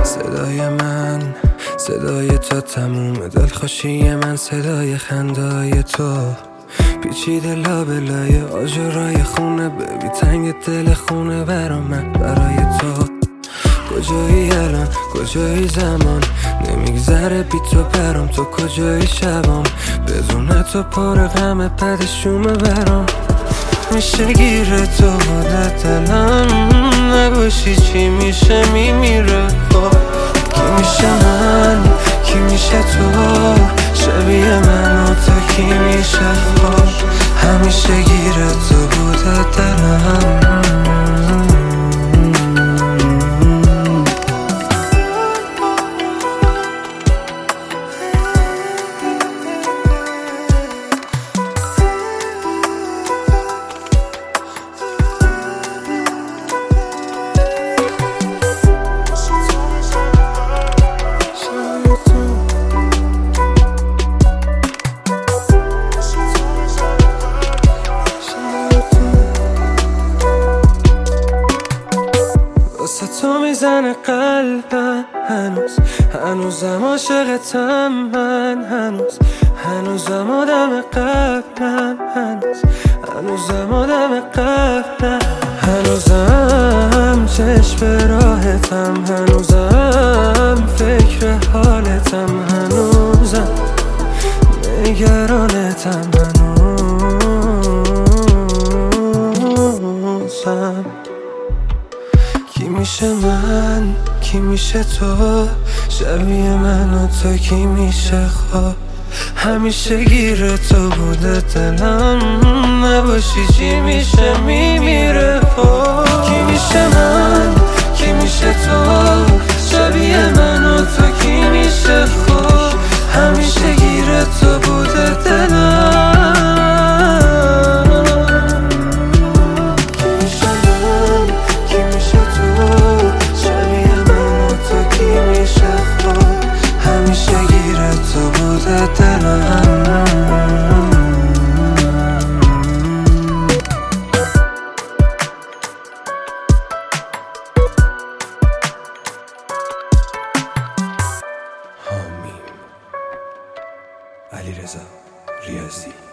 صدای من، صدای تو تموم دلخوشی من، صدای خندای تو پیچیده لابلای آجرای خونه، ببی تنگ دل خونه برا من، برای تو. کجایی الان، کجایی زمان، نمیگذره بی تو برام، تو کجایی شبام، بدون تو پر غم پدشومه برام. میشه گیره تو بوده دلم، نباشی چی میشه میمیره. کی میشه من، کی میشه تو، شبیه من و تو کی میشه. همیشه گیره تو بوده دلم. واسه تو میزنه قلبم هنوزم عاشقتم من، هنوزم آدم قبلم، هنوزم آدم قبلم، هنوزم چشم به راحتم، هنوزم فکر حالتم، هنوزم نگرانتم، هنوزم. کی میشه من، کی میشه تو، شبیه من و تو کی میشه. همیشه گیره تو بوده دلم، نباشی چی میشه میمیره. کی میشه من، کی میشه تو، شبیه من و تو کی میشه. همیشه گیره تو بوده دلم. همیشه گیره تو بوده دلم. حامیم علیرضا ریاضی.